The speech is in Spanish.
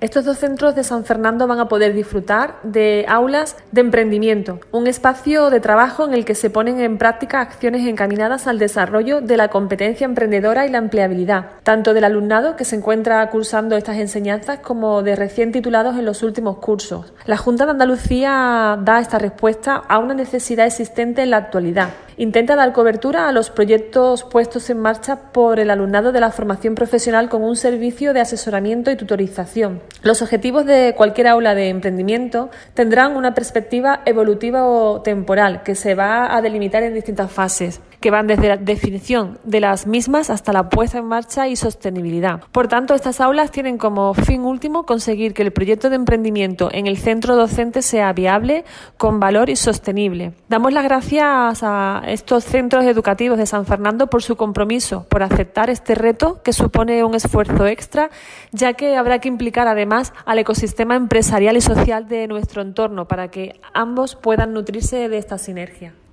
Estos dos centros de San Fernando van a poder disfrutar de aulas de emprendimiento, un espacio de trabajo en el que se ponen en práctica acciones encaminadas al desarrollo de la competencia emprendedora y la empleabilidad, tanto del alumnado que se encuentra cursando estas enseñanzas como de recién titulados en los últimos cursos. La Junta de Andalucía da esta respuesta a una necesidad existente en la actualidad. Intenta dar cobertura a los proyectos puestos en marcha por el alumnado de la formación profesional con un servicio de asesoramiento y tutorización. Los objetivos de cualquier aula de emprendimiento tendrán una perspectiva evolutiva o temporal que se va a delimitar en distintas fases, que van desde la definición de las mismas hasta la puesta en marcha y sostenibilidad. Por tanto, estas aulas tienen como fin último conseguir que el proyecto de emprendimiento en el centro docente sea viable, con valor y sostenible. Damos las gracias a estos centros educativos de San Fernando por su compromiso, por aceptar este reto que supone un esfuerzo extra, ya que habrá que implicar además al ecosistema empresarial y social de nuestro entorno para que ambos puedan nutrirse de esta sinergia.